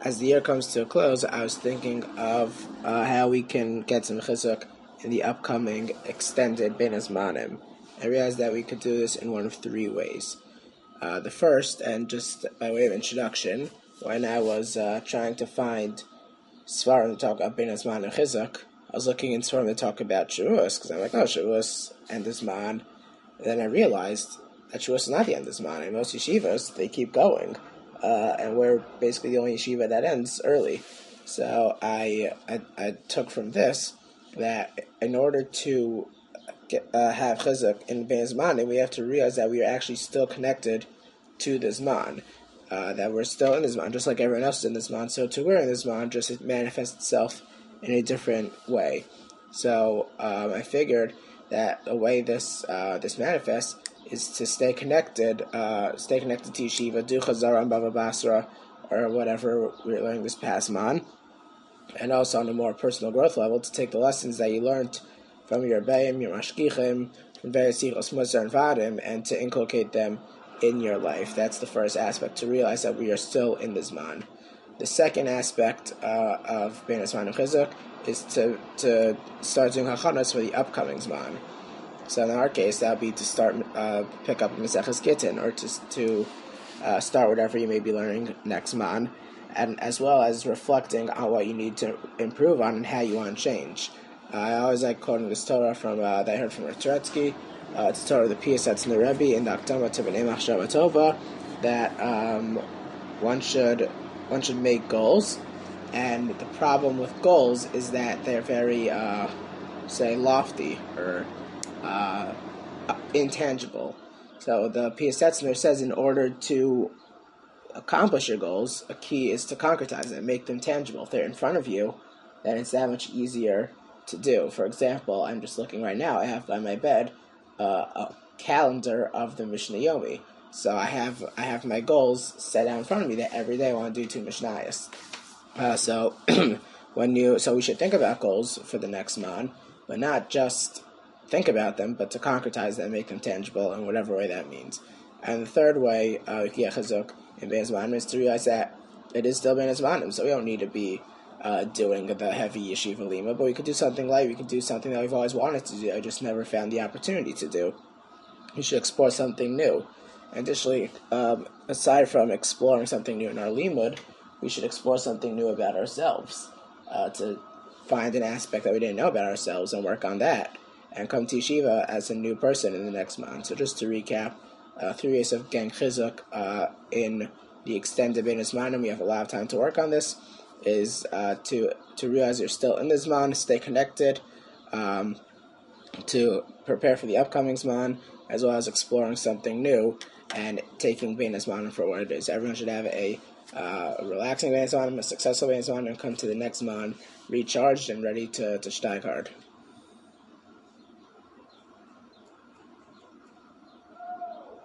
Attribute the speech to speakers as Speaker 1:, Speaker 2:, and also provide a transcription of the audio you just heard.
Speaker 1: as the year comes to a close, I was thinking of how we can get some chizuk in the upcoming extended Bein Hazmanim. I realized that we could do this in one of three ways. The first, and just by way of introduction, when I was trying to find Svarim to talk about Bein Hazman and Chizuk, I was looking in Svarim to talk about Shavuos, because I'm like, Shavuos and Hazman. And then I realized that Shavuos is not the end of Hazman. In most yeshivas, they keep going. And we're basically the only yeshiva that ends early. So I took from this that in order to have chizuk in Bein Hazmanim, we have to realize that we are actually still connected to the Zman, that we're still in the Zman, just like everyone else is in the Zman. So to we're in the Zman, just it manifests itself in a different way. So I figured that the way this manifests is to stay connected to yeshiva, do chazara and bava basra, or whatever we're learning this past man, and also on a more personal growth level, to take the lessons that you learned from your Rebbeim, your Mashgichim, from various Sichos Musar and Vadim, and to inculcate them in your life. That's the first aspect, to realize that we are still in the Zman. The second aspect of Bein Hazman and Chizuk is to start doing hachanos for the upcoming Zman. So in our case, that would be to start pick up Maseches Gittin, or to start whatever you may be learning next Zman, and as well as reflecting on what you need to improve on and how you want to change. I always like quoting this Torah from that I heard from Turetsky. It's Torah of the Piasats in the Rebbe in the Akdama to B'nai Machshava Tova, that one should make goals, and the problem with goals is that they're very lofty or intangible. So the Piasetzner says in order to accomplish your goals, a key is to concretize them, make them tangible. If they're in front of you, then it's that much easier to do. For example, I'm just looking right now, I have by my bed a calendar of the Mishnah Yomi. So I have my goals set out in front of me that every day I want to do 2 Mishnayos. So we should think about goals for the next man, but not just think about them, but to concretize them, make them tangible in whatever way that means. And the third way, chizuk in Bein Hazmanim, is to realize that it is still Bein Hazmanim, so we don't need to be doing the heavy yeshiva lima, but we could do something light. We could do something that we've always wanted to do. I just never found the opportunity to do. We should explore something new. Additionally, aside from exploring something new in our limud, we should explore something new about ourselves, to find an aspect that we didn't know about ourselves and work on that, and come to yeshiva as a new person in the next month. So just to recap, 3 ways of getting chizuk in the extended Bein Hazmanim, we have a lot of time to work on this, is to realize you're still in the Zman, stay connected, to prepare for the upcoming Zman, as well as exploring something new and taking Bein Hazmanim for what it is. Everyone should have a relaxing Bein Hazmanim, a successful Bein Hazmanim, and come to the next Zman recharged and ready to steig hard.